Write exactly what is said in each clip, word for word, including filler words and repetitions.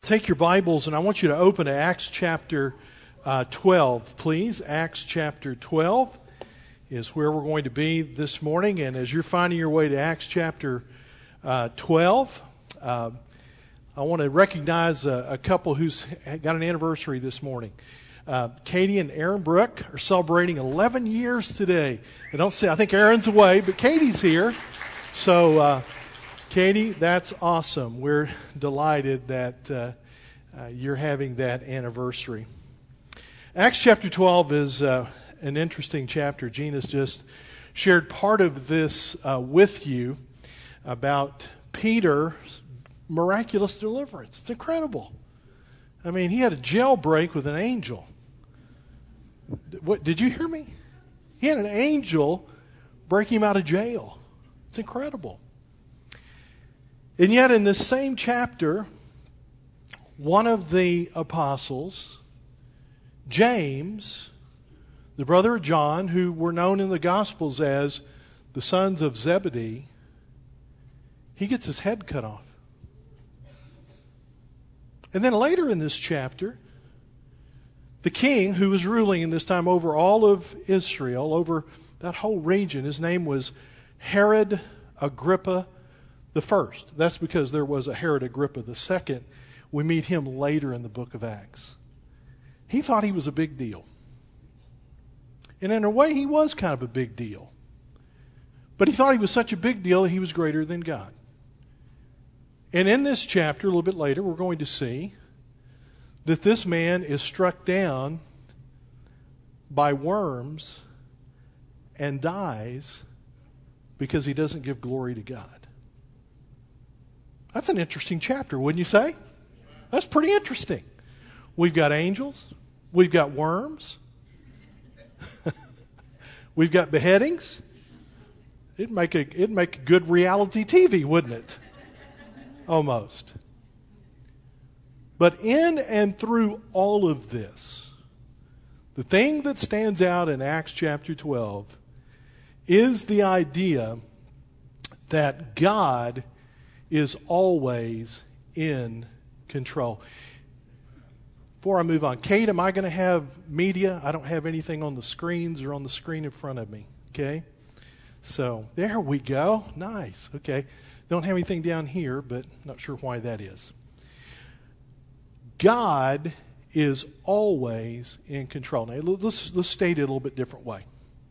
take your Bibles and I want you to open to Acts chapter uh, twelve, please. Acts chapter twelve is where we're going to be this morning. And as you're finding your way to Acts chapter uh, twelve, uh, I want to recognize a, a couple who's got an anniversary this morning. Uh, Katie and Aaron Brook are celebrating eleven years today. I don't see, I think Aaron's away, but Katie's here. So, uh, Katie, that's awesome. We're delighted that uh, uh, you're having that anniversary. Acts chapter twelve is uh, an interesting chapter. Gina's just shared part of this uh, with you about Peter's miraculous deliverance. It's incredible. I mean, he had a jailbreak with an angel. What, did you hear me? He had an angel break him out of jail. It's incredible. And yet in this same chapter, one of the apostles, James, the brother of John, who were known in the Gospels as the sons of Zebedee, he gets his head cut off. And then later in this chapter, the king who was ruling in this time over all of Israel, over that whole region, his name was Herod Agrippa the first. That's because there was a Herod Agrippa the second. We meet him later in the book of Acts. He thought he was a big deal. And in a way, he was kind of a big deal. But he thought he was such a big deal that he was greater than God. And in this chapter, a little bit later, we're going to see that this man is struck down by worms and dies because he doesn't give glory to God. That's an interesting chapter, wouldn't you say? That's pretty interesting. We've got angels. We've got worms. We've got beheadings. It'd make a, it'd make a good reality T V, wouldn't it? Almost. But in and through all of this, the thing that stands out in Acts chapter twelve is the idea that God is always in control. Before I move on, Kate, am I going to have media? I don't have anything on the screens or on the screen in front of me. Okay? So, there we go. Nice. Okay. Don't have anything down here, but not sure why that is. God is always in control. Now, let's, let's state it a little bit different way.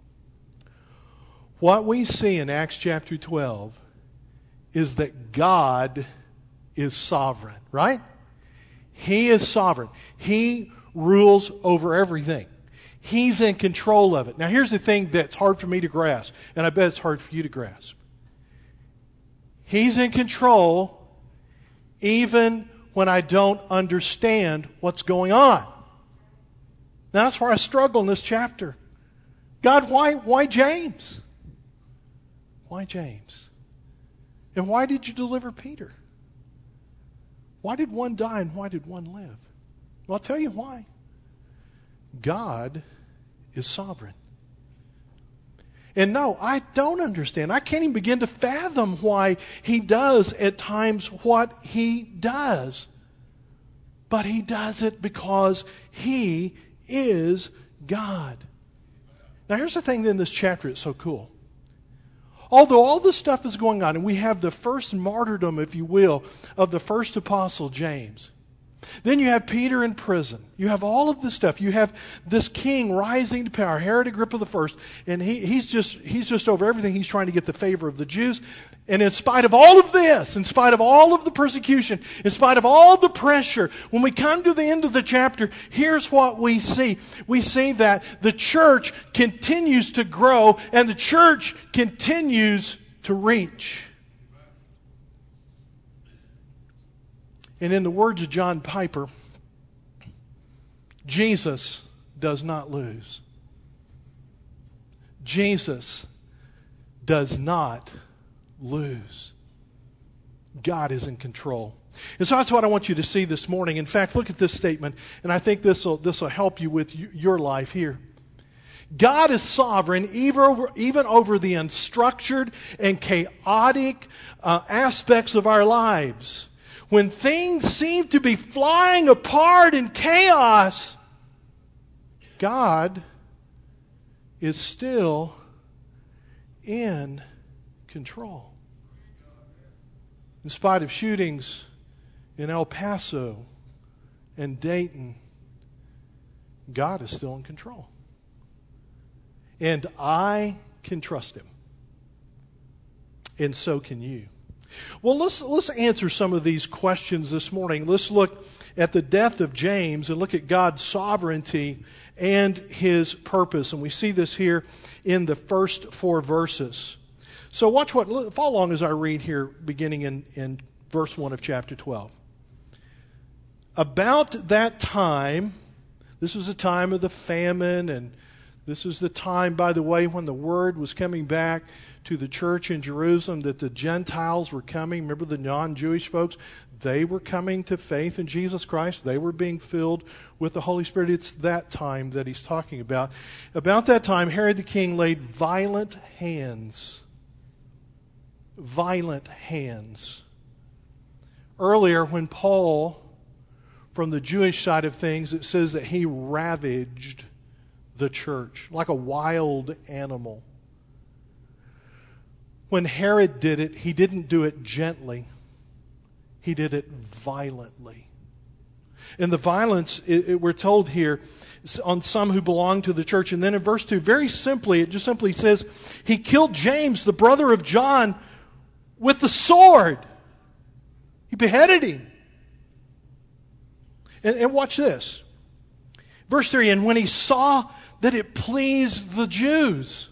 What we see in Acts chapter twelve is that God is sovereign, right? He is sovereign. He rules over everything. He's in control of it. Now, here's the thing that's hard for me to grasp, and I bet it's hard for you to grasp. He's in control even when I don't understand what's going on. Now, that's where I struggle in this chapter. God, why, why James? Why James? And why did you deliver Peter? Why did one die and why did one live? Well, I'll tell you why. God is sovereign. And no, I don't understand. I can't even begin to fathom why He does at times what He does. But He does it because He is God. Now here's the thing in this chapter that's so cool. Although all this stuff is going on, and we have the first martyrdom, if you will, of the first apostle, James. Then you have Peter in prison. You have all of this stuff. You have this king rising to power, Herod Agrippa the first, and he, he's just he's just over everything. He's trying to get the favor of the Jews. And in spite of all of this, in spite of all of the persecution, in spite of all the pressure, when we come to the end of the chapter, here's what we see. We see that the church continues to grow and the church continues to reach. And in the words of John Piper, Jesus does not lose. Jesus does not lose. God is in control. And so that's what I want you to see this morning. In fact, look at this statement, and I think this will this will help you with your life here. God is sovereign even over, even over the unstructured and chaotic uh, aspects of our lives. when things seem to be flying apart in chaos, God is still in control. In spite of shootings in El Paso and Dayton, God is still in control. And I can trust Him. And so can you. Well, let's let's answer some of these questions this morning. Let's look at the death of James and look at God's sovereignty and His purpose. And we see this here in the first four verses. So watch what, follow along as I read here, beginning in, in verse one of chapter twelve. About that time, this was a time of the famine, and this was the time, by the way, when the word was coming back to the church in Jerusalem that the Gentiles were coming. Remember the non-Jewish folks? They were coming to faith in Jesus Christ. They were being filled with the Holy Spirit. It's that time that he's talking about. About that time, Herod the king laid violent hands. Violent hands. Earlier, when Paul, from the Jewish side of things, it says that he ravaged the church like a wild animal. When Herod did it, he didn't do it gently. He did it violently. And the violence, it, it, we're told here, on some who belong to the church. And then in verse two, very simply, it just simply says, he killed James, the brother of John, with the sword. He beheaded him. And, and watch this. Verse three, and when he saw that it pleased the Jews.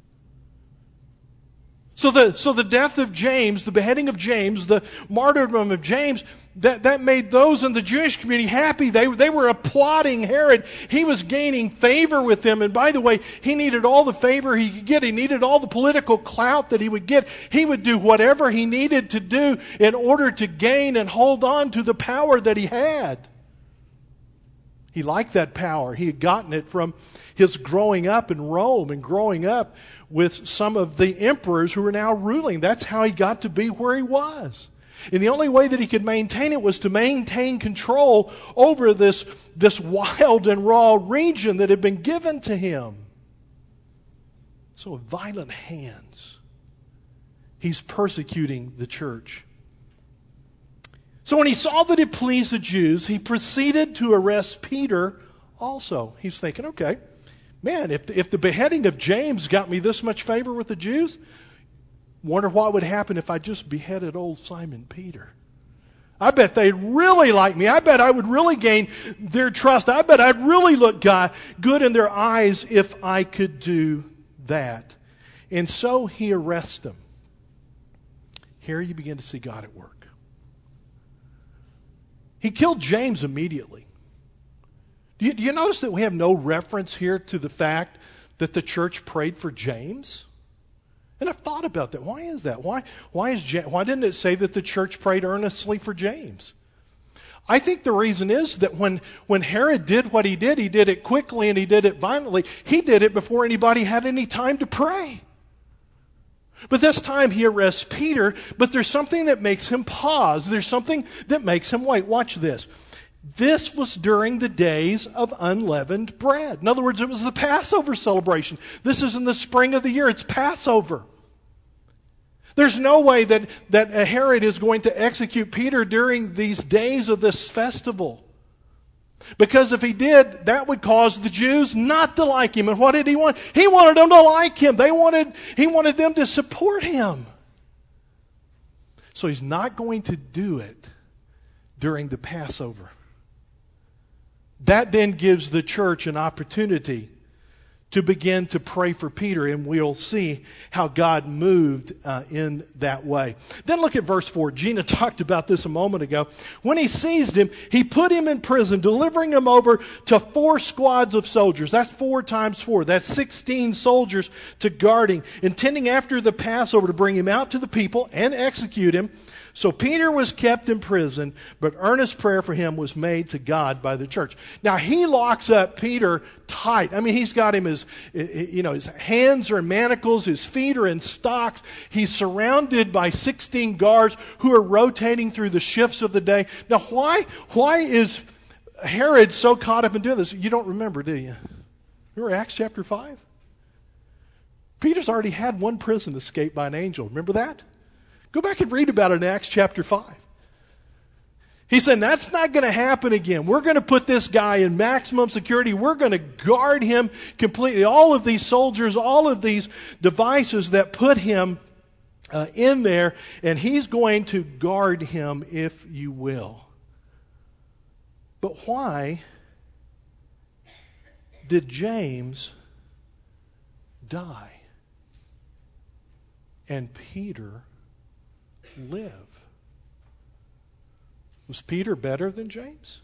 So the, so the death of James, the beheading of James, the martyrdom of James, that, that made those in the Jewish community happy. They, they were applauding Herod. He was gaining favor with them. And by the way, he needed all the favor he could get. He needed all the political clout that he would get. He would do whatever he needed to do in order to gain and hold on to the power that he had. He liked that power. He had gotten it from his growing up in Rome and growing up with some of the emperors who were now ruling. That's how he got to be where he was. And the only way that he could maintain it was to maintain control over this, this wild and raw region that had been given to him. So with violent hands, he's persecuting the church. So when he saw that it pleased the Jews, he proceeded to arrest Peter also. He's thinking, okay, man, if, if the beheading of James got me this much favor with the Jews, wonder what would happen if I just beheaded old Simon Peter. I bet they'd really like me. I bet I would really gain their trust. I bet I'd really look God, good in their eyes if I could do that. And so he arrests him. Here you begin to see God at work. He killed James immediately. Do you, do you notice that we have no reference here to the fact that the church prayed for James? And I've thought about that. Why is that? Why, why, is, why didn't it say that the church prayed earnestly for James? I think the reason is that when, when Herod did what he did, he did it quickly and he did it violently. He did it before anybody had any time to pray. But this time he arrests Peter, but there's something that makes him pause. There's something that makes him wait. Watch this. This was during the days of unleavened bread. In other words, it was the Passover celebration. This is in the spring of the year. It's Passover. There's no way that, that Herod is going to execute Peter during these days of this festival. Because if he did, that would cause the Jews not to like him. And what did he want? He wanted them to like him. They wanted, he wanted them to support him. So he's not going to do it during the Passover. That then gives the church an opportunity to begin to pray for Peter, and we'll see how God moved uh, in that way. Then look at verse four. Gina talked about this a moment ago. When he seized him, he put him in prison, delivering him over to four squads of soldiers. That's four times four. That's sixteen soldiers to guard him, intending after the Passover to bring him out to the people and execute him. So Peter was kept in prison, but earnest prayer for him was made to God by the church. Now he locks up Peter tight. I mean, he's got him his, you know, his hands are in manacles, his feet are in stocks. He's surrounded by sixteen guards who are rotating through the shifts of the day. Now why, why is Herod so caught up in doing this? You don't remember, do you? Remember Acts chapter five? Peter's already had one prison escape by an angel. Remember that? Go back and read about it in Acts chapter five. He said, that's not going to happen again. We're going to put this guy in maximum security. We're going to guard him completely. All of these soldiers, all of these devices that put him uh, in there, and he's going to guard him, if you will. But why did James die and Peter live? Was Peter better than James?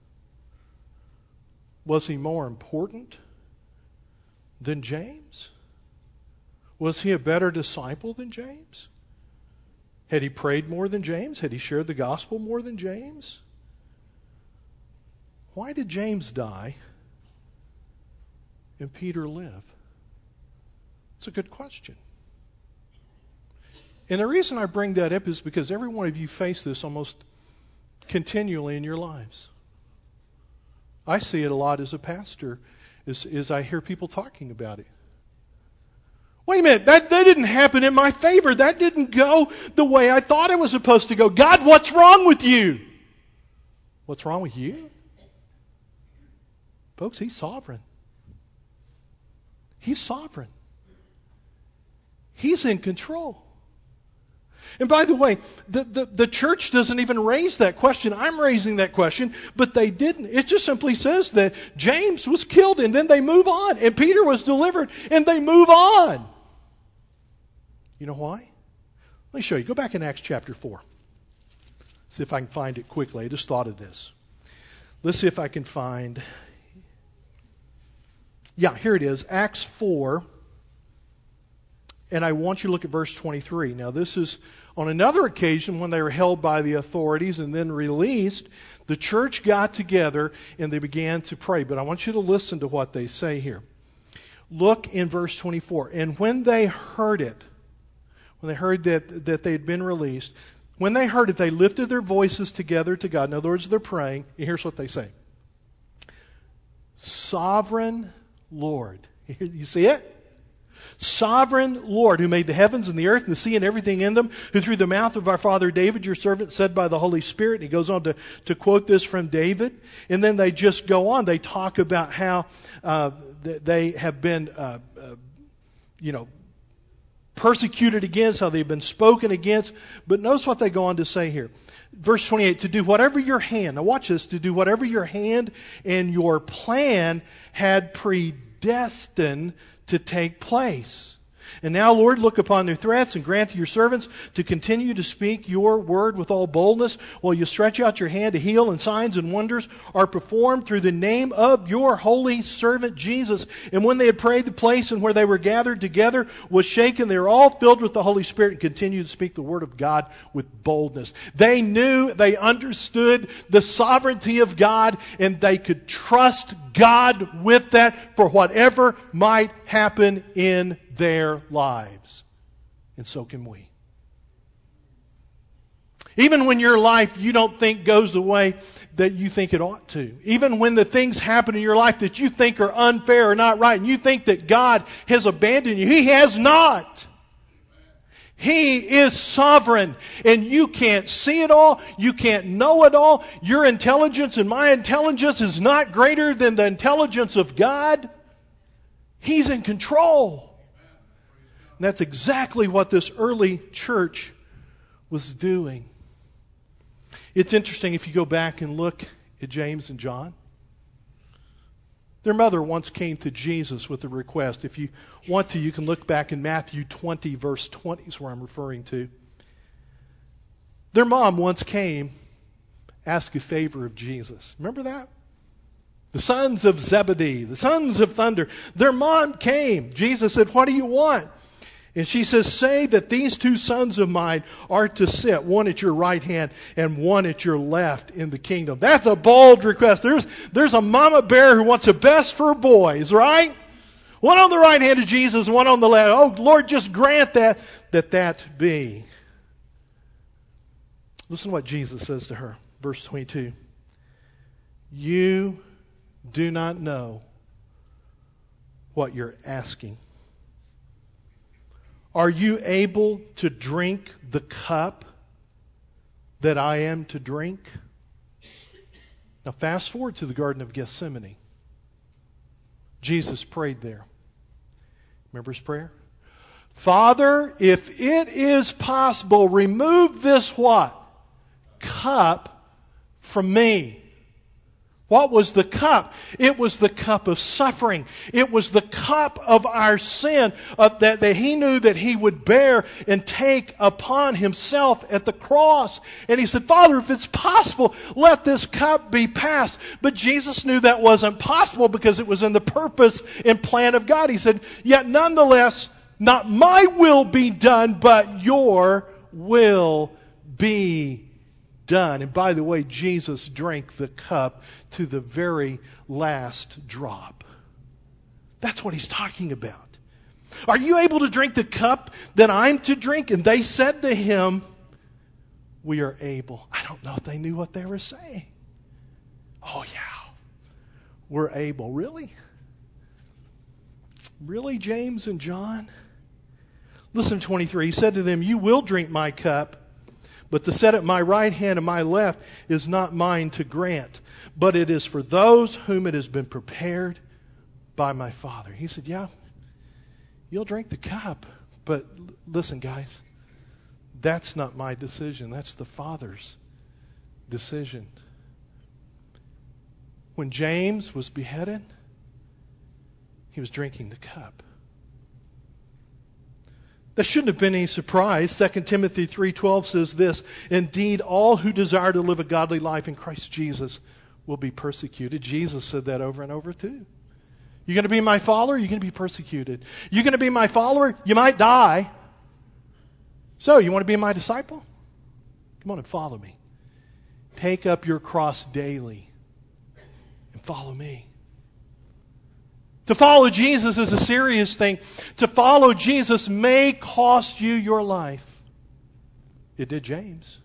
Was he more important than James? Was he a better disciple than James? Had he prayed more than James? Had he shared the gospel more than James? Why did James die and Peter live? It's a good question. And the reason I bring that up is because every one of you face this almost continually in your lives. I see it a lot as a pastor, as, as I hear people talking about it. Wait a minute, that, that didn't happen in my favor. That didn't go the way I thought it was supposed to go. God, what's wrong with you? What's wrong with you? Folks, He's sovereign. He's sovereign. He's in control. And by the way, the, the, the church doesn't even raise that question. I'm raising that question, but they didn't. It just simply says that James was killed and then they move on. And Peter was delivered and they move on. You know why? Let me show you. Go back in Acts chapter four. See if I can find it quickly. I just thought of this. Let's see if I can find... Yeah, here it is. Acts four. And I want you to look at verse twenty-three. Now, this is on another occasion when they were held by the authorities and then released. The church got together and they began to pray. But I want you to listen to what they say here. Look in verse twenty-four. And when they heard it, when they heard that, that they had been released, when they heard it, they lifted their voices together to God. In other words, they're praying. And here's what they say. Sovereign Lord. You see it? Sovereign Lord, who made the heavens and the earth and the sea and everything in them, who through the mouth of our father David, your servant, said by the Holy Spirit. And he goes on to, to quote this from David. And then they just go on. They talk about how uh, they have been, uh, uh, you know, persecuted against, how they've been spoken against. But notice what they go on to say here. Verse twenty-eight, to do whatever your hand, now watch this, to do whatever your hand and your plan had predestined to take place. And now, Lord, look upon their threats and grant to your servants to continue to speak your word with all boldness while you stretch out your hand to heal, and signs and wonders are performed through the name of your holy servant Jesus. And when they had prayed, the place and where they were gathered together was shaken. They were all filled with the Holy Spirit and continued to speak the word of God with boldness. They knew, they understood the sovereignty of God, and they could trust God with that for whatever might happen in their lives. And so can we. Even when your life you don't think goes the way that you think it ought to. Even when the things happen in your life that you think are unfair or not right, and you think that God has abandoned you. He has not. He is sovereign, and you can't see it all. You can't know it all. Your intelligence and my intelligence is not greater than the intelligence of God. He's in control. And that's exactly what this early church was doing. It's interesting if you go back and look at James and John. Their mother once came to Jesus with a request. If you want to, you can look back in Matthew twenty, verse twenty is where I'm referring to. Their mom once came, asked a favor of Jesus. Remember that? The sons of Zebedee, the sons of thunder. Their mom came. Jesus said, what do you want? And she says, say that these two sons of mine are to sit, one at your right hand and one at your left in the kingdom. That's a bold request. There's, there's a mama bear who wants the best for boys, right? One on the right hand of Jesus and one on the left. Oh, Lord, just grant that, that that be. Listen to what Jesus says to her. Verse twenty-two. You do not know what you're asking. Are you able to drink the cup that I am to drink? Now fast forward to the Garden of Gethsemane. Jesus prayed there. Remember his prayer? Father, if it is possible, remove this what? Cup from me. What was the cup? It was the cup of suffering. It was the cup of our sin uh, that, that he knew that he would bear and take upon himself at the cross. And he said, Father, if it's possible, let this cup be passed. But Jesus knew that wasn't possible because it was in the purpose and plan of God. He said, yet nonetheless, not my will be done, but your will be done. And by the way, Jesus drank the cup to the very last drop. That's what he's talking about. Are you able to drink the cup that I'm to drink? And they said to him, we are able. I don't know if they knew what they were saying. Oh yeah, we're able. Really? Really, James and John? Listen to twenty-three. He said to them, you will drink my cup, but to set at my right hand and my left is not mine to grant, but it is for those whom it has been prepared by my Father. He said, yeah, you'll drink the cup, but listen, guys, that's not my decision. That's the Father's decision. When James was beheaded, he was drinking the cup. That shouldn't have been any surprise. Second Timothy three twelve says this, indeed, all who desire to live a godly life in Christ Jesus will be persecuted. Jesus said that over and over too. You're going to be my follower, you're going to be persecuted. You're going to be my follower, you might die. So, you want to be my disciple? Come on and follow me. Take up your cross daily and follow me. To follow Jesus is a serious thing. To follow Jesus may cost you your life. It did James.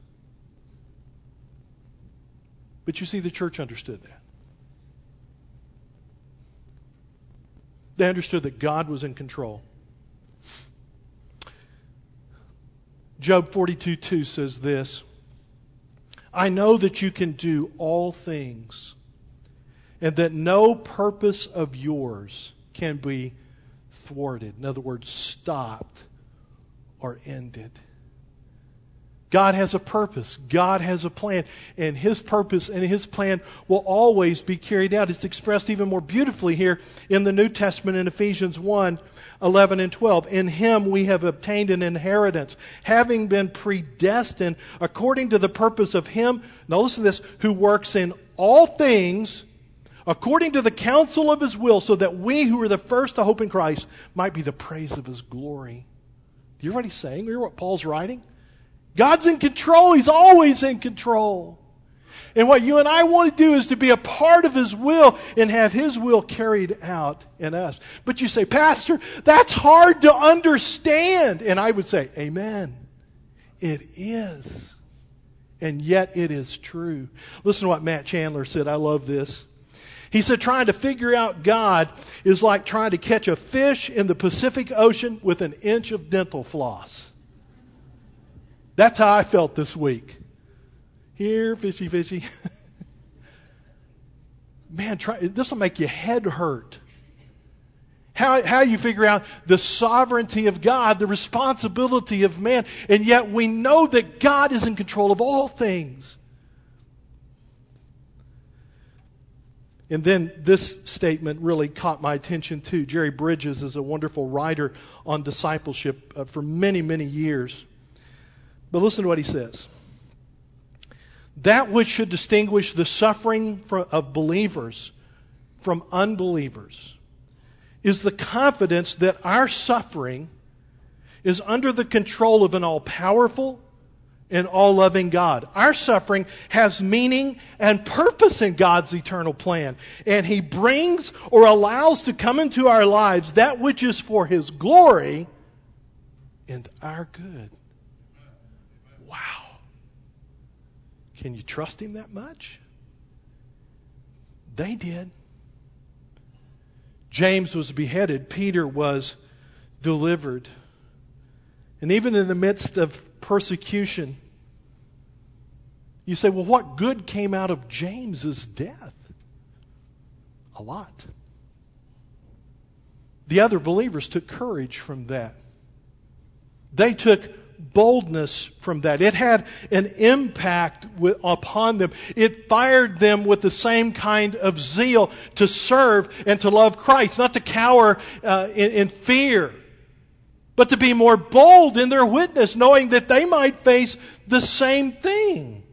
But you see, the church understood that. They understood that God was in control. Job forty-two two says this, I know that you can do all things, and that no purpose of yours can be thwarted. In other words, stopped or ended. God has a purpose. God has a plan. And His purpose and His plan will always be carried out. It's expressed even more beautifully here in the New Testament in Ephesians one, eleven and twelve. In Him we have obtained an inheritance, having been predestined according to the purpose of Him, now listen to this, who works in all things according to the counsel of His will, so that we who are the first to hope in Christ might be the praise of His glory. Do you hear what he's saying? You hear what Paul's writing? God's in control. He's always in control. And what you and I want to do is to be a part of His will and have His will carried out in us. But you say, Pastor, that's hard to understand. And I would say, amen. It is. And yet it is true. Listen to what Matt Chandler said. I love this. He said, trying to figure out God is like trying to catch a fish in the Pacific Ocean with an inch of dental floss. That's how I felt this week. Here, fishy, fishy. Man, try, this will make your head hurt. How, how you figure out the sovereignty of God, the responsibility of man, and yet we know that God is in control of all things. And then this statement really caught my attention too. Jerry Bridges is a wonderful writer on discipleship uh, for many, many years. But listen to what he says. That which should distinguish the suffering of believers from unbelievers is the confidence that our suffering is under the control of an all-powerful and all-loving God. Our suffering has meaning and purpose in God's eternal plan. And He brings or allows to come into our lives that which is for His glory and our good. Wow. Can you trust Him that much? They did. James was beheaded. Peter was delivered. And even in the midst of persecution, you say, well, what good came out of James's death? A lot. The other believers took courage from that. They took boldness from that. It had an impact with, upon them. It fired them with the same kind of zeal to serve and to love Christ, not to cower uh, in, in fear, but to be more bold in their witness, knowing that they might face the same thing.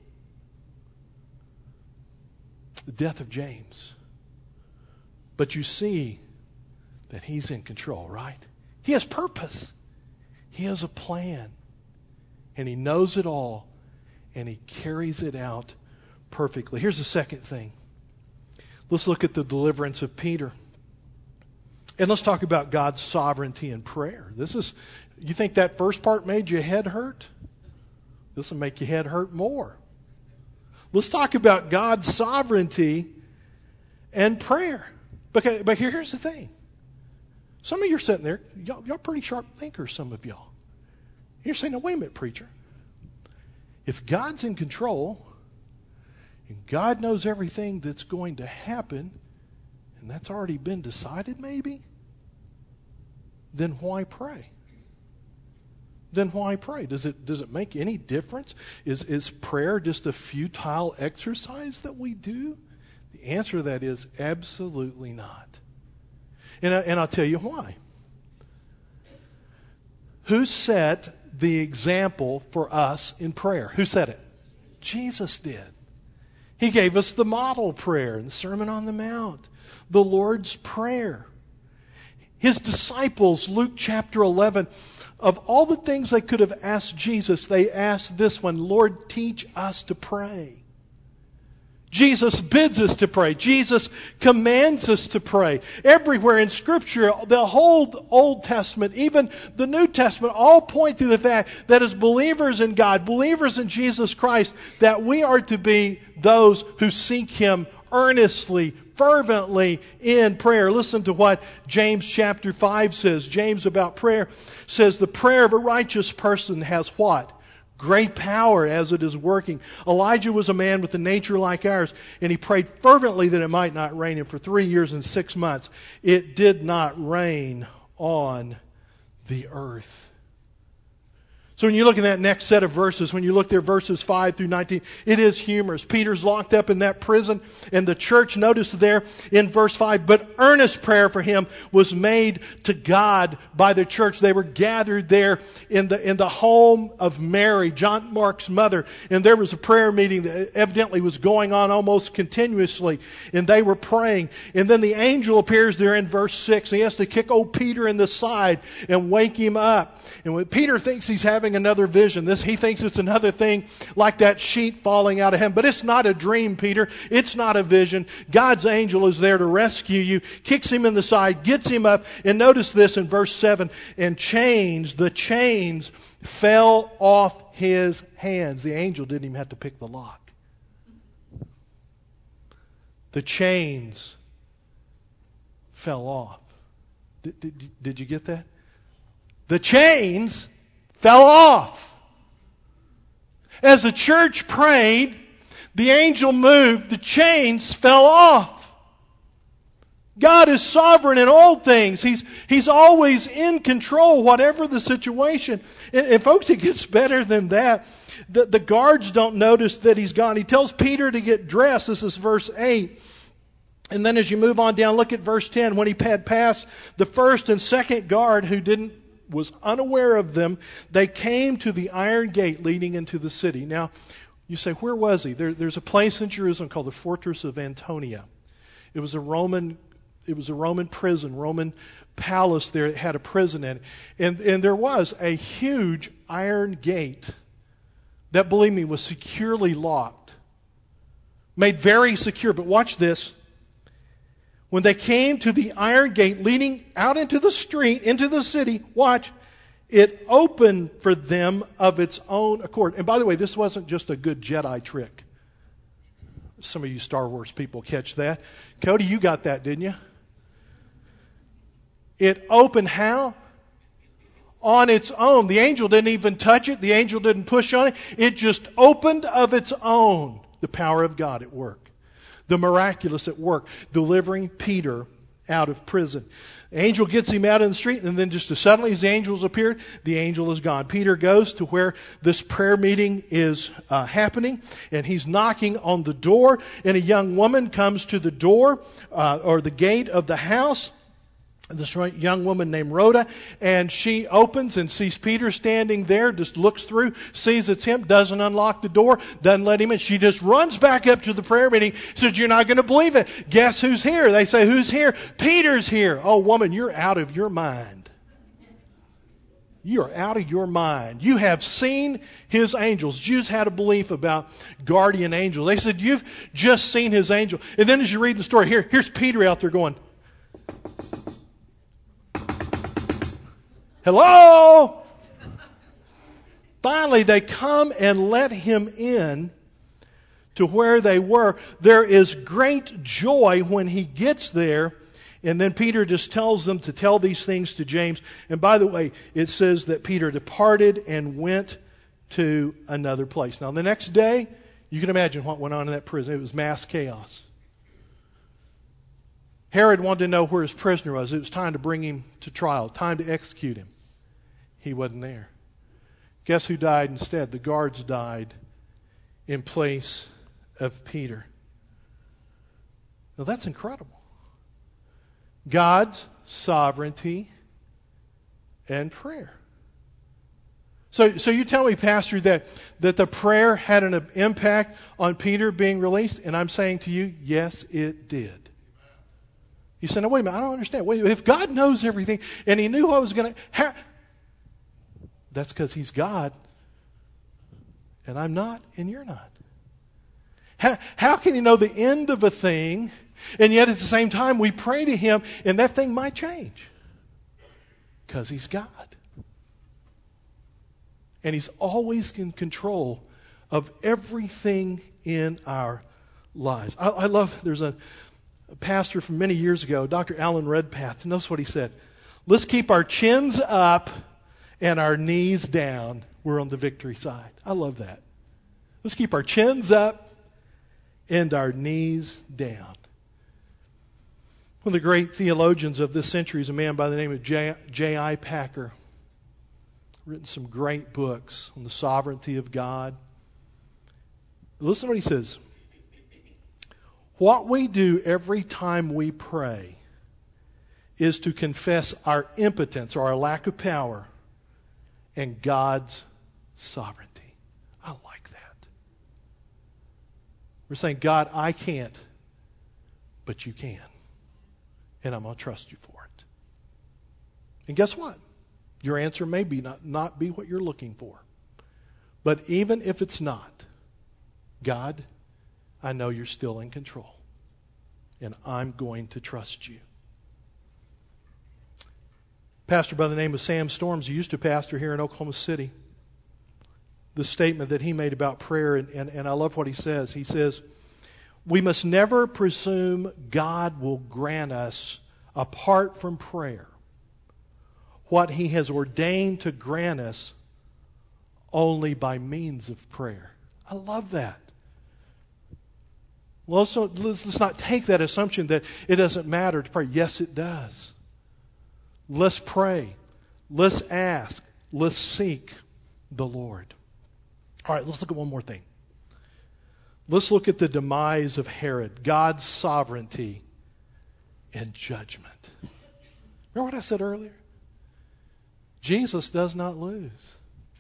The death of James. But you see that he's in control, right? He has purpose. He has a plan. And he knows it all. And he carries it out perfectly. Here's the second thing. Let's look at the deliverance of Peter. And let's talk about God's sovereignty in prayer. This is, you think that first part made your head hurt? This will make your head hurt more. Let's talk about God's sovereignty and prayer. But, but here, here's the thing. Some of you are sitting there, y'all, y'all pretty sharp thinkers, some of y'all. You're saying, no, wait a minute, preacher. If God's in control, and God knows everything that's going to happen, and that's already been decided maybe, then why pray? Then why pray? Does it does it make any difference? Is is prayer just a futile exercise that we do? The answer to that is absolutely not. And, I, and I'll tell you why. Who set the example for us in prayer? Who said it? Jesus did. He gave us the model prayer in the Sermon on the Mount, the Lord's Prayer. His disciples, Luke chapter eleven, of all the things they could have asked Jesus, they asked this one, Lord, teach us to pray. Jesus bids us to pray. Jesus commands us to pray. Everywhere in Scripture, the whole Old Testament, even the New Testament, all point to the fact that as believers in God, believers in Jesus Christ, that we are to be those who seek Him earnestly, fervently in prayer. Listen to what James chapter five says. James about prayer says, the prayer of a righteous person has what? Great power as it is working. Elijah was a man with a nature like ours, and he prayed fervently that it might not rain. And for three years and six months, it did not rain on the earth. So when you look at that next set of verses, when you look there, verses five through nineteen, it is humorous. Peter's locked up in that prison, and the church, notice there in verse five, but earnest prayer for him was made to God by the church. They were gathered there in the in the home of Mary, John Mark's mother, and there was a prayer meeting that evidently was going on almost continuously, and they were praying. And then the angel appears there in verse six, and he has to kick old Peter in the side and wake him up. And when Peter thinks he's having another vision, this he thinks it's another thing like that sheet falling out of him. But it's not a dream, Peter. It's not a vision. God's angel is there to rescue you, kicks him in the side, gets him up. And notice this in verse seven. And chains, the chains fell off his hands. The angel didn't even have to pick the lock. The chains fell off. Did, did, did you get that? The chains fell off. As the church prayed, the angel moved, the chains fell off. God is sovereign in all things. He's, he's always in control, whatever the situation. And, and folks, it gets better than that. The, the guards don't notice that he's gone. He tells Peter to get dressed. This is verse eight. And then as you move on down, look at verse ten. When he had passed the first and second guard who didn't was unaware of them, they came to the iron gate leading into the city. Now, you say, where was he? There, there's a place in Jerusalem called the Fortress of Antonia. It was a Roman it was a Roman prison, Roman palace there. It had a prison in it. And, and there was a huge iron gate that, believe me, was securely locked. Made very secure. But watch this. When they came to the iron gate leading out into the street, into the city, watch, it opened for them of its own accord. And by the way, this wasn't just a good Jedi trick. Some of you Star Wars people catch that. Cody, you got that, didn't you? It opened how? On its own. The angel didn't even touch it. The angel didn't push on it. It just opened of its own. The power of God at work. The miraculous at work, delivering Peter out of prison. The angel gets him out in the street, and then just as suddenly as the angels appeared, the angel is gone. Peter goes to where this prayer meeting is uh, happening, and he's knocking on the door, and a young woman comes to the door, uh, or the gate of the house. This young woman named Rhoda, and she opens and sees Peter standing there, just looks through, sees it's him, doesn't unlock the door, doesn't let him in. She just runs back up to the prayer meeting, says, "You're not going to believe it. Guess who's here?" They say, "Who's here?" "Peter's here." "Oh, woman, you're out of your mind. You're out of your mind. You have seen his angels." Jews had a belief about guardian angels. They said, "You've just seen his angel." And then as you read the story, here, here's Peter out there going, "Hello?" Finally, they come and let him in to where they were. There is great joy when he gets there. And then Peter just tells them to tell these things to James. And by the way, it says that Peter departed and went to another place. Now, the next day, you can imagine what went on in that prison. It was mass chaos. Herod wanted to know where his prisoner was. It was time to bring him to trial, time to execute him. He wasn't there. Guess who died instead? The guards died in place of Peter. Now that's incredible. God's sovereignty and prayer. So, so you tell me, Pastor, that, that the prayer had an impact on Peter being released? And I'm saying to you, yes, it did. You say, "No, wait a minute, I don't understand. Wait, if God knows everything and he knew what was going to..." That's because he's God, and I'm not, and you're not. How, how can he know the end of a thing, and yet at the same time we pray to him, and that thing might change? Because he's God. And he's always in control of everything in our lives. I, I love, there's a, a pastor from many years ago, Doctor Alan Redpath. Notice what he said. "Let's keep our chins up and our knees down. We're on the victory side." I love that. Let's keep our chins up and our knees down. One of the great theologians of this century is a man by the name of J I Packer. Written some great books on the sovereignty of God. Listen to what he says. "What we do every time we pray is to confess our impotence or our lack of power and God's sovereignty." I like that. We're saying, "God, I can't, but you can. And I'm going to trust you for it." And guess what? Your answer may be not, not be what you're looking for. But even if it's not, God, I know you're still in control. And I'm going to trust you. Pastor by the name of Sam Storms, he used to pastor here in Oklahoma City. The statement that he made about prayer, and, and, and I love what he says. He says, "We must never presume God will grant us, apart from prayer, what he has ordained to grant us only by means of prayer." I love that. Well, so let's, let's not take that assumption that it doesn't matter to pray. Yes, it does. Let's pray. Let's ask. Let's seek the Lord. All right, let's look at one more thing. Let's look at the demise of Herod, God's sovereignty and judgment. Remember what I said earlier? Jesus does not lose.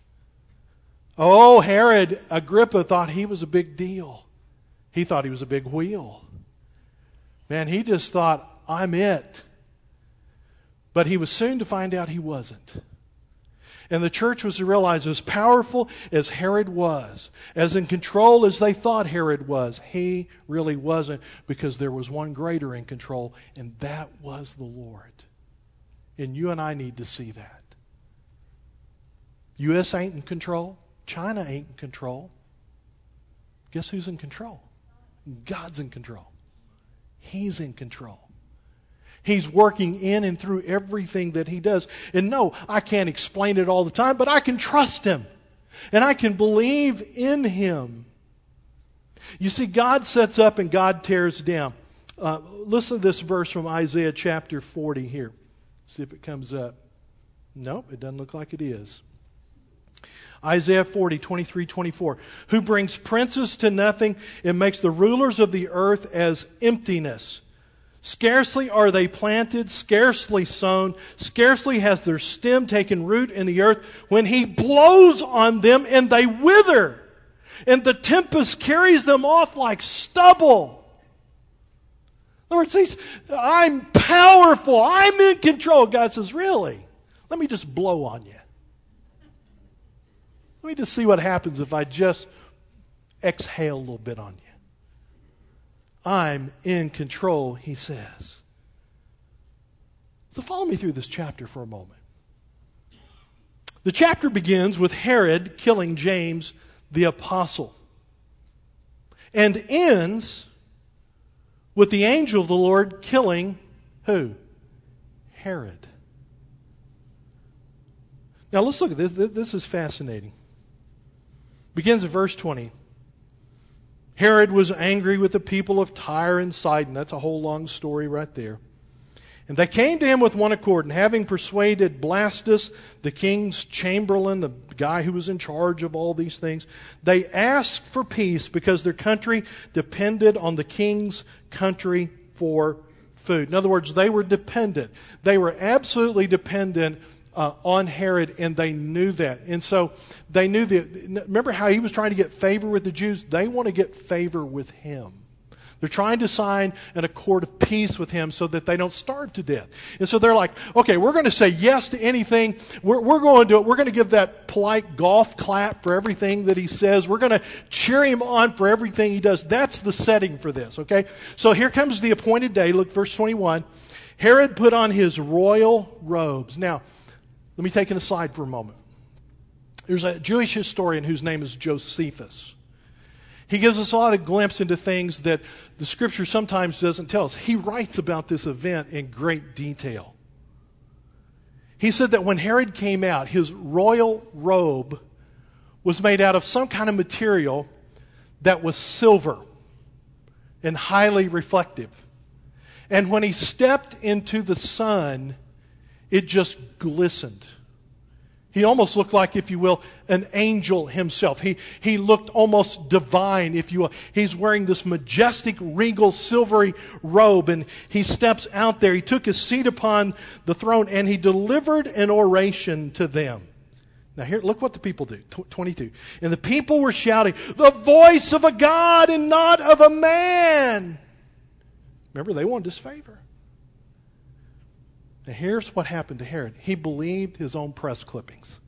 Oh, Herod Agrippa thought he was a big deal. He thought he was a big wheel. Man, he just thought, I'm it. But he was soon to find out he wasn't. And the church was to realize, as powerful as Herod was, as in control as they thought Herod was, he really wasn't, because there was one greater in control, and that was the Lord. And you and I need to see that. U S ain't in control. China ain't in control. Guess who's in control? God's in control. He's in control. He's working in and through everything that he does. And no, I can't explain it all the time, but I can trust him. And I can believe in him. You see, God sets up and God tears down. Uh, listen to this verse from Isaiah chapter forty here. See if it comes up. Nope, it doesn't look like it is. Isaiah forty, twenty-three, twenty-four. Who brings princes to nothing and makes the rulers of the earth as emptiness. Scarcely are they planted, scarcely sown, scarcely has their stem taken root in the earth, when he blows on them and they wither, and the tempest carries them off like stubble. In other words, he's, I'm powerful, I'm in control. God says, really? Let me just blow on you. Let me just see what happens if I just exhale a little bit on you. I'm in control, he says. So follow me through this chapter for a moment. The chapter begins with Herod killing James the apostle, and ends with the angel of the Lord killing who? Herod. Now let's look at this. This is fascinating. Begins at verse twenty. Herod was angry with the people of Tyre and Sidon. That's a whole long story right there. And they came to him with one accord, and having persuaded Blastus, the king's chamberlain, the guy who was in charge of all these things, they asked for peace because their country depended on the king's country for food. In other words, they were dependent. They were absolutely dependent Uh, on Herod, and they knew that. And so they knew that. Remember how he was trying to get favor with the Jews? They want to get favor with him. They're trying to sign an accord of peace with him so that they don't starve to death. And so they're like, okay, we're going to say yes to anything. We're, we're going to we're going to give that polite golf clap for everything that he says. We're going to cheer him on for everything he does. That's the setting for this, okay? So here comes the appointed day. Look, verse twenty-one. Herod put on his royal robes. Now, let me take an aside for a moment. There's a Jewish historian whose name is Josephus. He gives us a lot of glimpse into things that the Scripture sometimes doesn't tell us. He writes about this event in great detail. He said that when Herod came out, his royal robe was made out of some kind of material that was silver and highly reflective. And when he stepped into the sun, it just glistened. He almost looked like, if you will, an angel himself. He, he looked almost divine, if you will. He's wearing this majestic, regal, silvery robe, and he steps out there. He took his seat upon the throne, and he delivered an oration to them. Now here, look what the people do. twenty-two. And the people were shouting, "The voice of a God and not of a man." Remember, they wanted his favor. Now here's what happened to Herod. He believed his own press clippings.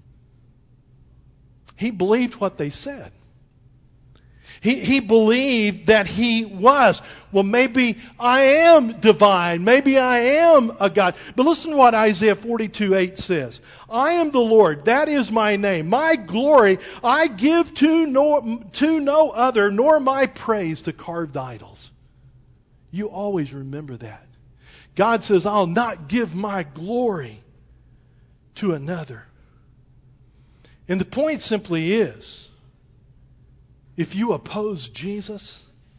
He believed what they said. He, he believed that he was. Well, maybe I am divine. Maybe I am a God. But listen to what Isaiah forty-two eight says. I am the Lord. That is my name. My glory I give to no, to no other, nor my praise to carved idols. You always remember that. God says, I'll not give my glory to another. And the point simply is, if you oppose Jesus,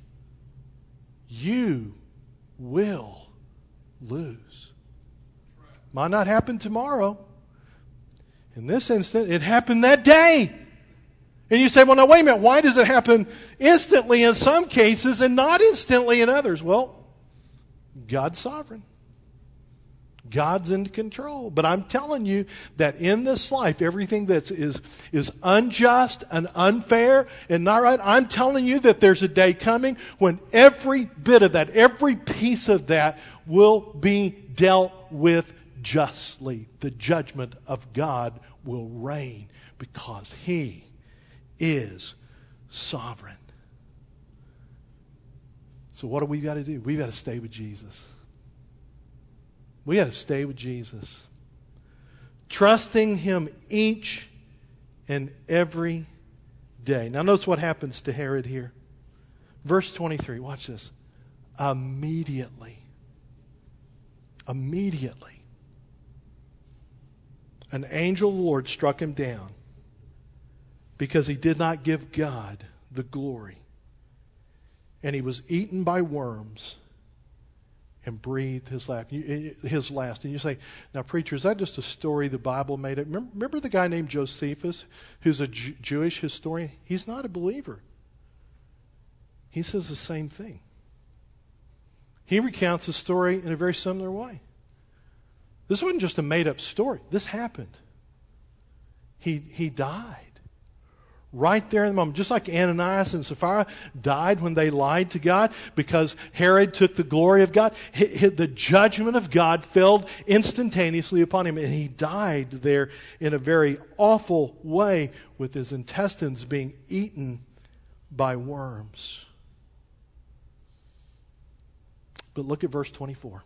you will lose. Might not happen tomorrow. In this instant, it happened that day. And you say, well, now wait a minute, why does it happen instantly in some cases and not instantly in others? Well, God's sovereign. God's in control. But I'm telling you that in this life, everything that is, is unjust and unfair and not right, I'm telling you that there's a day coming when every bit of that, every piece of that will be dealt with justly. The judgment of God will reign because He is sovereign. So what do we got to do? We've got to stay with Jesus. We got to stay with Jesus. Trusting Him each and every day. Now notice what happens to Herod here. Verse twenty-three, watch this. Immediately. Immediately. An angel of the Lord struck him down because he did not give God the glory. And he was eaten by worms and breathed his last. His last. And you say, now preacher, is that just a story the Bible made up? Remember, remember the guy named Josephus, who's a Jew- Jewish historian? He's not a believer. He says the same thing. He recounts the story in a very similar way. This wasn't just a made-up story. This happened. He, he died. Right there in the moment. Just like Ananias and Sapphira died when they lied to God because Herod took the glory of God. He, he, the judgment of God fell instantaneously upon him, and he died there in a very awful way with his intestines being eaten by worms. But look at verse twenty-four.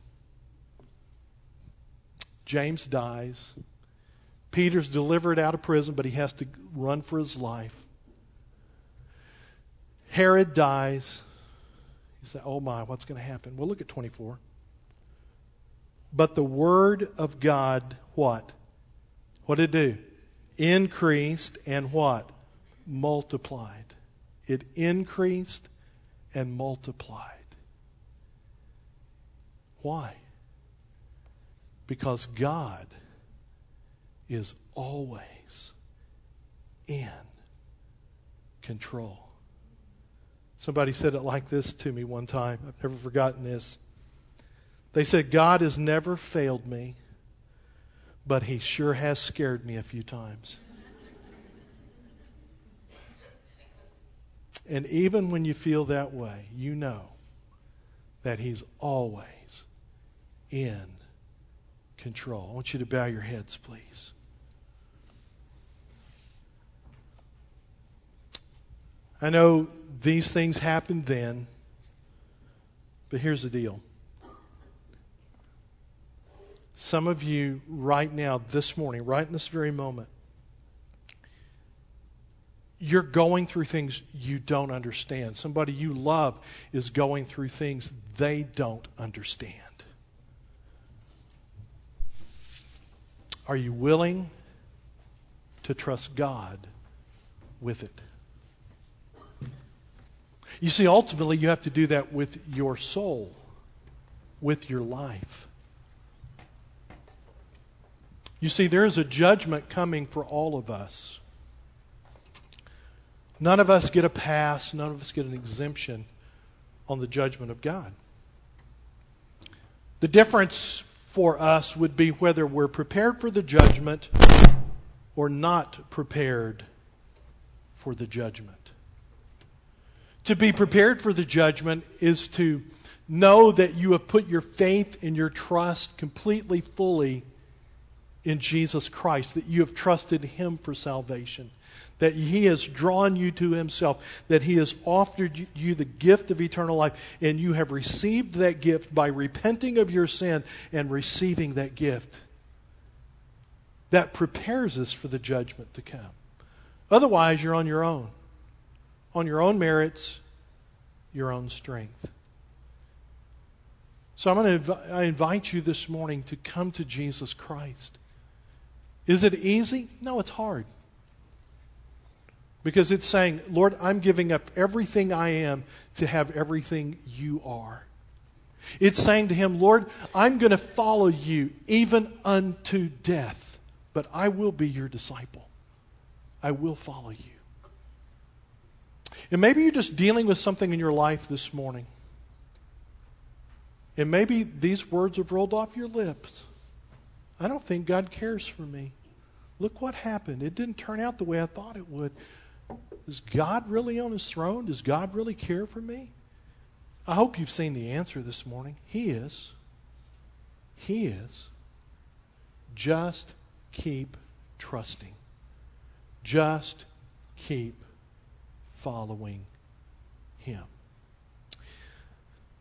James dies. Peter's delivered out of prison, but he has to run for his life. Herod dies. You say, oh my, what's going to happen? Well, look at twenty-four. But the word of God, what? What did it do? Increased and what? Multiplied. It increased and multiplied. Why? Because God is always in control. Somebody said it like this to me one time. I've never forgotten this. They said, God has never failed me, but He sure has scared me a few times. And even when you feel that way, you know that He's always in control. I want you to bow your heads, please. I know these things happened then, but here's the deal. Some of you right now, this morning, right in this very moment, you're going through things you don't understand. Somebody you love is going through things they don't understand. Are you willing to trust God with it? You see, ultimately, you have to do that with your soul, with your life. You see, there is a judgment coming for all of us. None of us get a pass, none of us get an exemption on the judgment of God. The difference for us would be whether we're prepared for the judgment or not prepared for the judgment. To be prepared for the judgment is to know that you have put your faith and your trust completely, fully in Jesus Christ, that you have trusted Him for salvation, that He has drawn you to Himself, that He has offered you the gift of eternal life, and you have received that gift by repenting of your sin and receiving that gift. That prepares us for the judgment to come. Otherwise, you're on your own. On your own merits, your own strength. So I'm going to I invite you this morning to come to Jesus Christ. Is it easy? No, it's hard. Because it's saying, Lord, I'm giving up everything I am to have everything you are. It's saying to Him, Lord, I'm going to follow you even unto death, but I will be your disciple. I will follow you. And maybe you're just dealing with something in your life this morning. And maybe these words have rolled off your lips. I don't think God cares for me. Look what happened. It didn't turn out the way I thought it would. Is God really on his throne? Does God really care for me? I hope you've seen the answer this morning. He is. He is. Just keep trusting. Just keep following him.